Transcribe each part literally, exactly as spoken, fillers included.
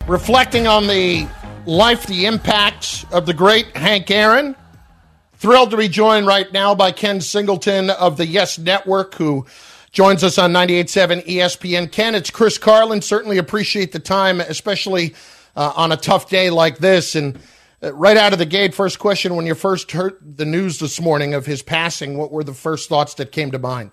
reflecting on the life, the impact of the great Hank Aaron. Thrilled to be joined right now by Ken Singleton of the Yes Network, who joins us on ninety-eight point seven E S P N. Ken, it's Chris Carlin. Certainly appreciate the time, especially uh, on a tough day like this. And uh, right out of the gate, first question, when you first heard the news this morning of his passing, what were the first thoughts that came to mind?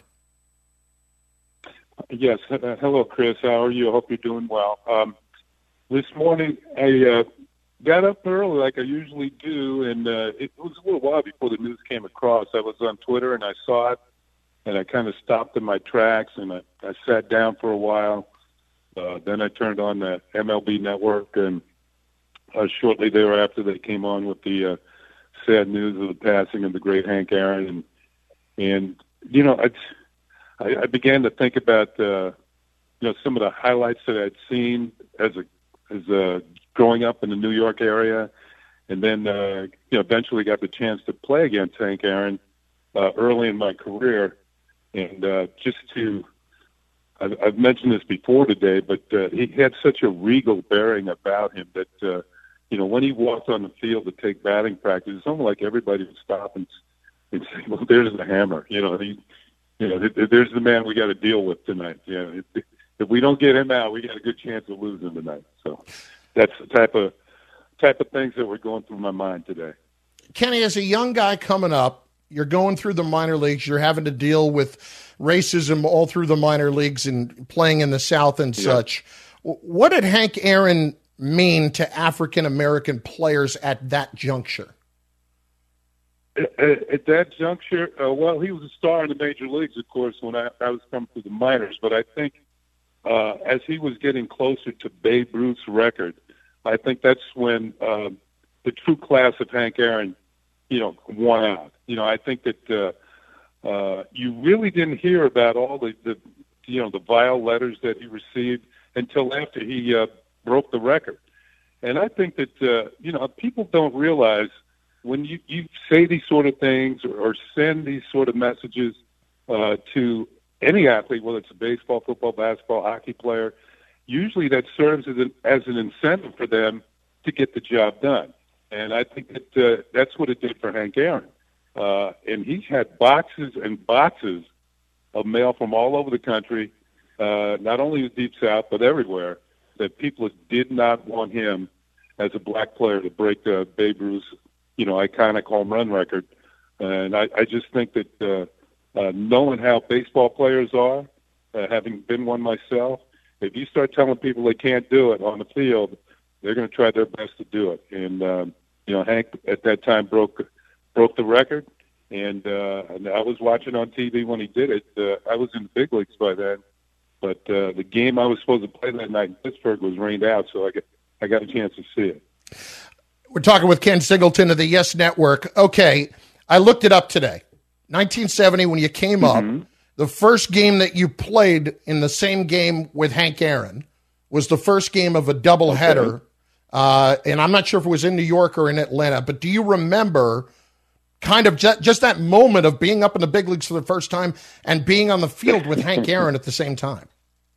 Yes. Uh, hello, Chris. How are you? I hope you're doing well. Um, this morning, I uh, got up early like I usually do, and uh, it was a little while before the news came across. I was on Twitter, and I saw it, and I kind of stopped in my tracks, and I, I sat down for a while. Uh, then I turned on the M L B Network, and uh, shortly thereafter they came on with the uh, sad news of the passing of the great Hank Aaron. And, and you know, I, I, I began to think about, uh, you know, some of the highlights that I'd seen as a as a growing up in the New York area, and then uh, you know eventually got the chance to play against Hank Aaron uh, early in my career. And uh, just to, I've, I've mentioned this before today, but uh, he had such a regal bearing about him that, uh, you know, when he walked on the field to take batting practice, it's almost like everybody would stop and, and say, well, there's the hammer. You know, he, you know, there's the man we got to deal with tonight. You know, if, if we don't get him out, we got a good chance of losing tonight. So that's the type of type of things that were going through my mind today. Kenny, as a young guy coming up, you're going through the minor leagues. You're having to deal with racism all through the minor leagues and playing in the South and such. Yeah. What did Hank Aaron mean to African-American players at that juncture? At, at that juncture, uh, well, he was a star in the major leagues, of course, when I, I was coming through the minors. But I think uh, as he was getting closer to Babe Ruth's record, I think that's when uh, the true class of Hank Aaron, you know, won out. You know, I think that uh, uh, you really didn't hear about all the, the, you know, the vile letters that he received until after he uh, broke the record. And I think that, uh, you know, people don't realize when you, you say these sort of things or, or send these sort of messages uh, to any athlete, whether it's a baseball, football, basketball, hockey player, usually that serves as an, as an incentive for them to get the job done. And I think that uh, that's what it did for Hank Aaron. Uh, and he's had boxes and boxes of mail from all over the country, uh, not only the Deep South, but everywhere, that people did not want him as a black player to break uh, Babe Ruth's, you know, iconic home run record. And I, I just think that uh, uh, knowing how baseball players are, uh, having been one myself, if you start telling people they can't do it on the field, they're going to try their best to do it. And, um, you know, Hank at that time broke broke the record, and, uh, and I was watching on T V when he did it. Uh, I was in the big leagues by then, but uh, the game I was supposed to play that night in Pittsburgh was rained out, so I got, I got a chance to see it. We're talking with Ken Singleton of the Yes Network. Okay, I looked it up today. nineteen seventy, when you came mm-hmm. up, the first game that you played in the same game with Hank Aaron was the first game of a doubleheader. Okay. Uh, and I'm not sure if it was in New York or in Atlanta, but do you remember kind of just, just that moment of being up in the big leagues for the first time and being on the field with Hank Aaron at the same time?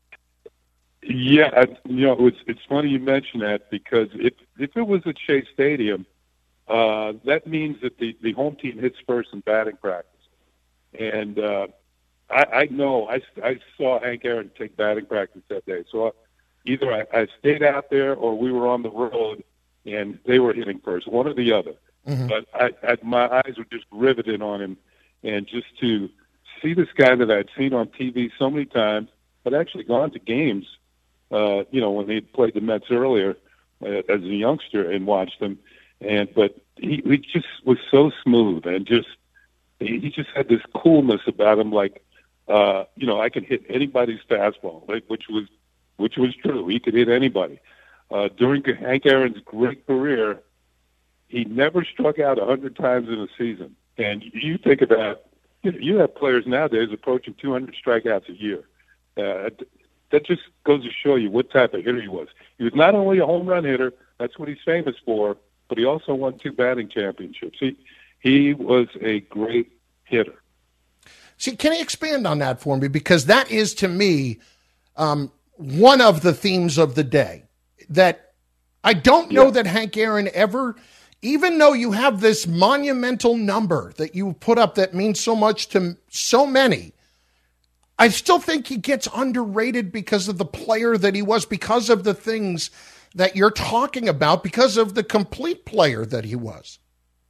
Yeah, I, you know, it's it's funny you mention that, because if if it was at Shea Stadium, uh, that means that the, the home team hits first in batting practice. And uh, I, I know I, I saw Hank Aaron take batting practice that day, so I, either I, I stayed out there or we were on the road and they were hitting first, one or the other. Mm-hmm. But I, I, my eyes were just riveted on him, and just to see this guy that I'd seen on T V so many times, but actually gone to games, uh, you know, when he played the Mets earlier uh, as a youngster and watched them. And but he, he just was so smooth, and just he, he just had this coolness about him, like, uh, you know, I can hit anybody's fastball, like, which was which was true. He could hit anybody. Uh, during Hank Aaron's great career, he never struck out a hundred times in a season. And you think about, you know, you have players nowadays approaching two hundred strikeouts a year. Uh, that just goes to show you what type of hitter he was. He was not only a home run hitter, that's what he's famous for, but he also won two batting championships. He, he was a great hitter. See, can you expand on that for me? Because that is, to me, um, one of the themes of the day, that I don't know Yeah. that Hank Aaron ever, even though you have this monumental number that you put up that means so much to so many, I still think he gets underrated because of the player that he was, because of the things that you're talking about, because of the complete player that he was.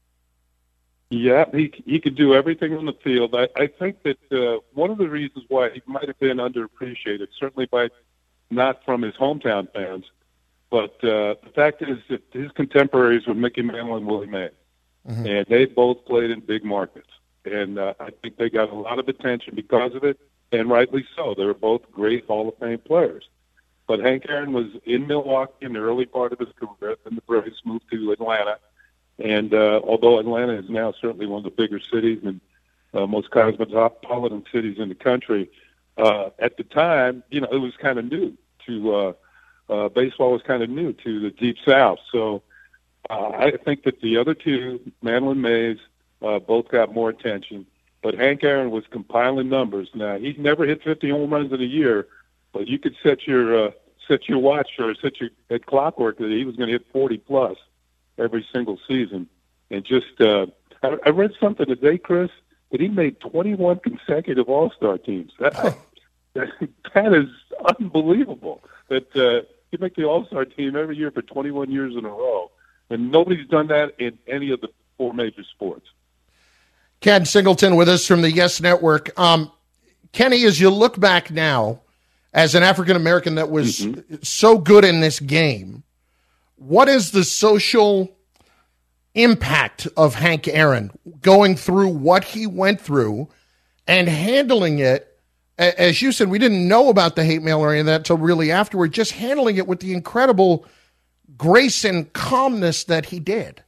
Yeah, he he could do everything on the field. I, I think that uh, one of the reasons why he might have been underappreciated, certainly by not from his hometown fans, but uh, the fact is that his contemporaries were Mickey Mantle and Willie Mays, mm-hmm. and they both played in big markets. And uh, I think they got a lot of attention because of it, and rightly so. They were both great Hall of Fame players. But Hank Aaron was in Milwaukee in the early part of his career, then the Braves moved to Atlanta. And uh, although Atlanta is now certainly one of the bigger cities and uh, most cosmopolitan cities in the country, uh, at the time, you know, it was kind of new to uh, uh, baseball was kind of new to the Deep South. So uh, I think that the other two, Mantle and Mays, uh, both got more attention. But Hank Aaron was compiling numbers. Now, he never hit fifty home runs in a year, but you could set your uh, set your watch or set your at clockwork that he was going to hit forty plus every single season. And just, uh, I, I read something today, Chris, that he made twenty-one consecutive All-Star teams. That, that, that is unbelievable. That uh, you make the All-Star team every year for twenty-one years in a row. And nobody's done that in any of the four major sports. Ken Singleton with us from the Yes Network. Um, Kenny, as you look back now, as an African-American that was mm-hmm. so good in this game, what is the social impact of Hank Aaron going through what he went through and handling it? As you said, we didn't know about the hate mail or any of that until really afterward, just handling it with the incredible grace and calmness that he did.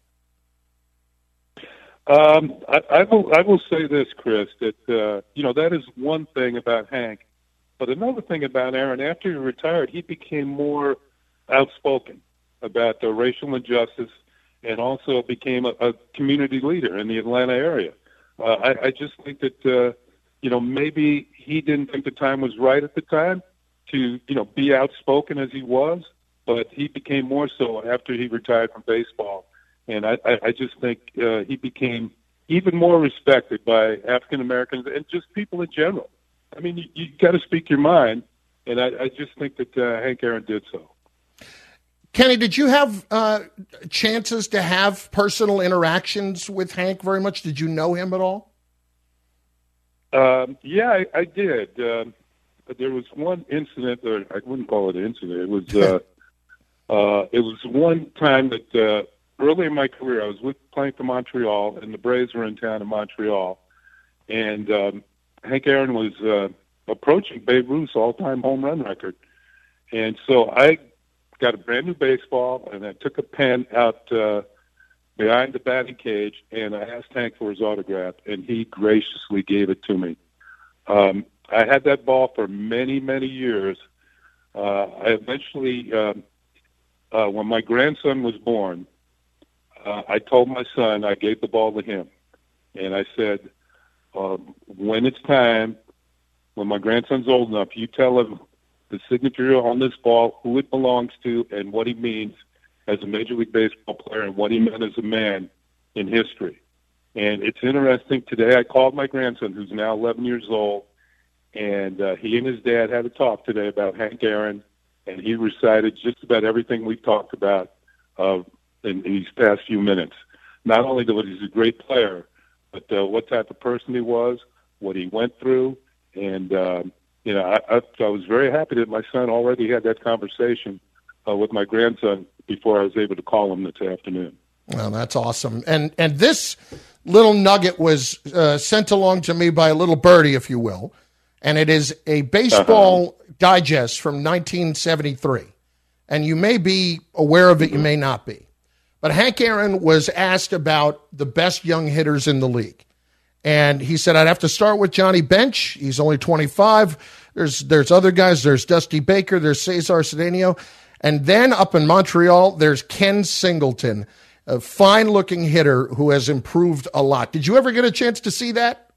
Um, I, I will. I will say this, Chris. That uh, you know that is one thing about Hank, but another thing about Aaron. After he retired, he became more outspoken about the racial injustice, and also became a, a community leader in the Atlanta area. Uh, I, I just think that uh, you know maybe he didn't think the time was right at the time to you know be outspoken as he was, but he became more so after he retired from baseball. And I, I just think uh, he became even more respected by African Americans and just people in general. I mean, you, you got to speak your mind, and I, I just think that uh, Hank Aaron did so. Kenny, did you have uh, chances to have personal interactions with Hank very much? Did you know him at all? Um, yeah, I, I did. Um, there was one incident, or I wouldn't call it an incident. It was uh, uh, it was one time that. Uh, Early in my career, I was with, playing for Montreal, and the Braves were in town in Montreal. And um, Hank Aaron was uh, approaching Babe Ruth's all-time home run record. And so I got a brand-new baseball, and I took a pen out uh, behind the batting cage, and I asked Hank for his autograph, and he graciously gave it to me. Um, I had that ball for many, many years. Uh, I eventually, um, uh, when my grandson was born, Uh, I told my son, I gave the ball to him, and I said, uh, when it's time, when my grandson's old enough, you tell him the signature on this ball, who it belongs to, and what he means as a Major League Baseball player and what he meant as a man in history. And it's interesting, today I called my grandson, who's now eleven years old, and uh, he and his dad had a talk today about Hank Aaron, and he recited just about everything we've talked about uh, In, in these past few minutes. Not only that he's a great player, but uh, what type of person he was, what he went through, and um, you know, I, I, I was very happy that my son already had that conversation uh, with my grandson before I was able to call him this afternoon. Well, that's awesome. And and this little nugget was uh, sent along to me by a little birdie, if you will, and it is a baseball uh-huh. digest from nineteen seventy-three. And you may be aware of it, you may not be. But Hank Aaron was asked about the best young hitters in the league. And he said, I'd have to start with Johnny Bench. He's only twenty-five. There's there's other guys. There's Dusty Baker. There's Cesar Cedeno. And then up in Montreal, there's Ken Singleton, a fine-looking hitter who has improved a lot. Did you ever get a chance to see that?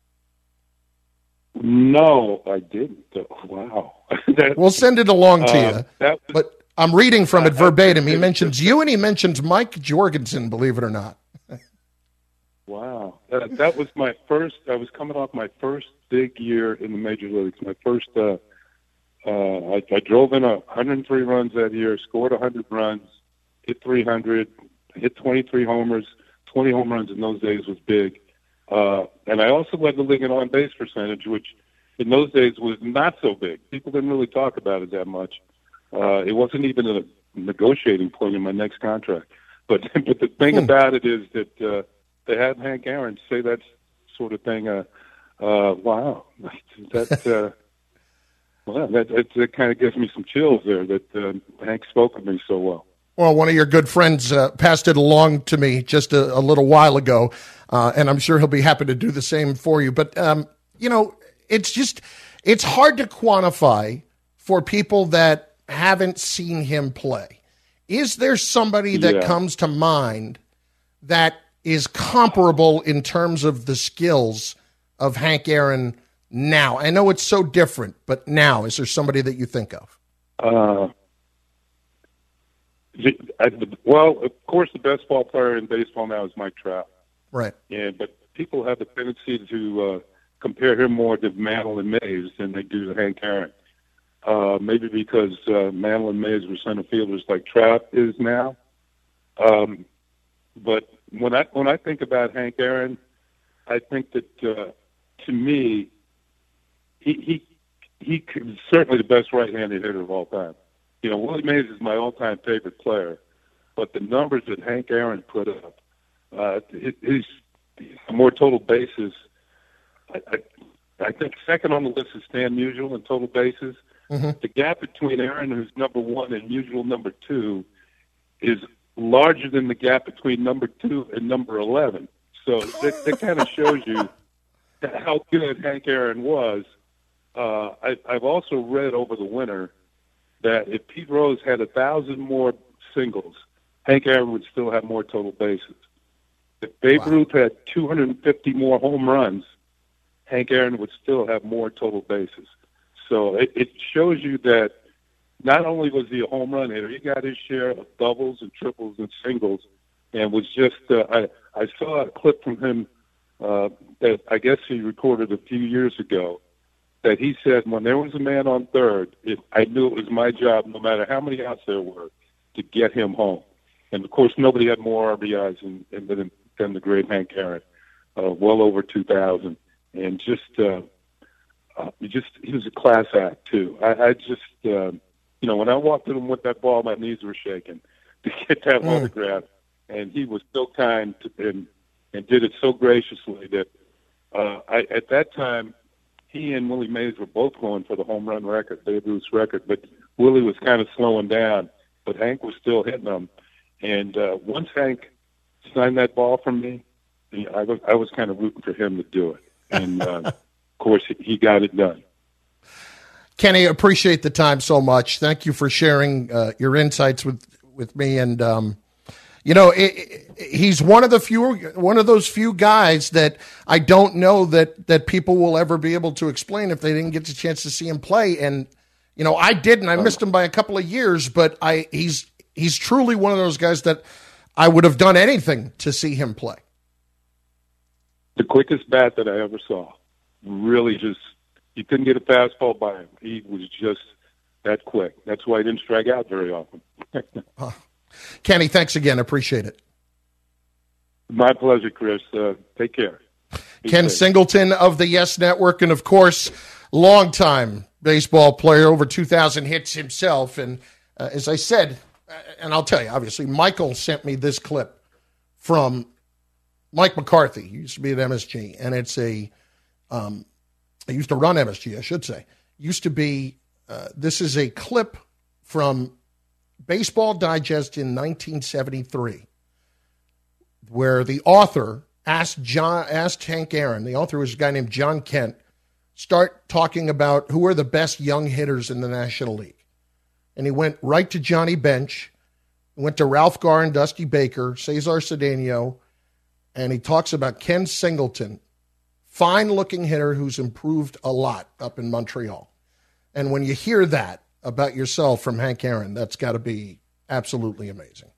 No, I didn't. Wow. that, we'll send it along to uh, you. That, but I'm reading from it verbatim. He mentions you and he mentions Mike Jorgensen, believe it or not. Wow. That, that was my first, I was coming off my first big year in the major leagues. My first, uh, uh, I, I drove in a one hundred three runs that year, scored one hundred runs, hit three hundred, hit twenty-three homers. twenty home runs in those days was big. Uh, and I also led the league in on-base percentage, which in those days was not so big. People didn't really talk about it that much. Uh, it wasn't even a negotiating point in my next contract. But but the thing hmm. about it is that uh, they had Hank Aaron say that sort of thing. Uh, uh, wow, that uh, well, that, that, that kind of gives me some chills there. That uh, Hank spoke of me so well. Well, one of your good friends uh, passed it along to me just a, a little while ago, uh, and I'm sure he'll be happy to do the same for you. But um, you know, it's just it's hard to quantify for people that haven't seen him play. Is there somebody that yeah. comes to mind that is comparable in terms of the skills of Hank Aaron now? I know it's so different, but now, is there somebody that you think of? Uh, the, I, well, of course, the best ball player in baseball now is Mike Trout. Right. Yeah, but people have the tendency to uh, compare him more to Mantle and Mays than they do to Hank Aaron. Uh, maybe because uh, Mantle and Mays were center fielders like Trout is now. Um, but when I when I think about Hank Aaron, I think that uh, to me, he he he is certainly the best right-handed hitter of all time. You know, Willie Mays is my all-time favorite player, but the numbers that Hank Aaron put up, uh, his more total bases. I, I, I think second on the list is Stan Musial in total bases. Mm-hmm. The gap between Aaron, who's number one, and Musial number two, is larger than the gap between number two and number eleven. So that, that kind of shows you how good Hank Aaron was. Uh, I, I've also read over the winter that if Pete Rose had a thousand more singles, Hank Aaron would still have more total bases. If Babe wow. Ruth had two hundred fifty more home runs, Hank Aaron would still have more total bases. So it, it shows you that not only was he a home run hitter, he got his share of doubles and triples and singles, and was just. Uh, I I saw a clip from him uh, that I guess he recorded a few years ago. That he said, when there was a man on third, it, I knew it was my job, no matter how many outs there were, to get him home. And of course, nobody had more R B Is than than, than the great Hank Aaron, uh, well over two thousand, and just. Uh, Uh, he just he was a class act too. I, I just uh, you know when I walked to him with that ball, my knees were shaking to get that mm. autograph, and he was so kind to, and and did it so graciously that uh, I, at that time he and Willie Mays were both going for the home run record, Babe Ruth's record, but Willie was kind of slowing down, but Hank was still hitting them. And uh, once Hank signed that ball from me, I was I was kind of rooting for him to do it, and. Uh, Of course, he got it done. Kenny, appreciate the time so much. Thank you for sharing uh, your insights with, with me. And um, you know, it, it, he's one of the few, one of those few guys that I don't know that that people will ever be able to explain if they didn't get the chance to see him play. And you know, I didn't. I missed him by a couple of years, but I he's he's truly one of those guys that I would have done anything to see him play. The quickest bat that I ever saw. Really just, you couldn't get a fastball by him. He was just that quick. That's why he didn't strike out very often. uh, Kenny, thanks again. Appreciate it. My pleasure, Chris. Uh, take care. Be Ken safe. Singleton of the Yes Network, and of course, longtime baseball player, over two thousand hits himself. And uh, as I said, and I'll tell you, obviously, Michael sent me this clip from Mike McCarthy. He used to be at M S G, and it's a Um, I used to run M S G, I should say. Used to be, uh, this is a clip from Baseball Digest in nineteen seventy-three, where the author asked John, asked Hank Aaron, the author was a guy named John Kent, start talking about who are the best young hitters in the National League. And he went right to Johnny Bench, went to Ralph Garr and Dusty Baker, Cesar Cedeno, and he talks about Ken Singleton, fine-looking hitter who's improved a lot up in Montreal. And when you hear that, about yourself from Hank Aaron. That's got to be absolutely amazing.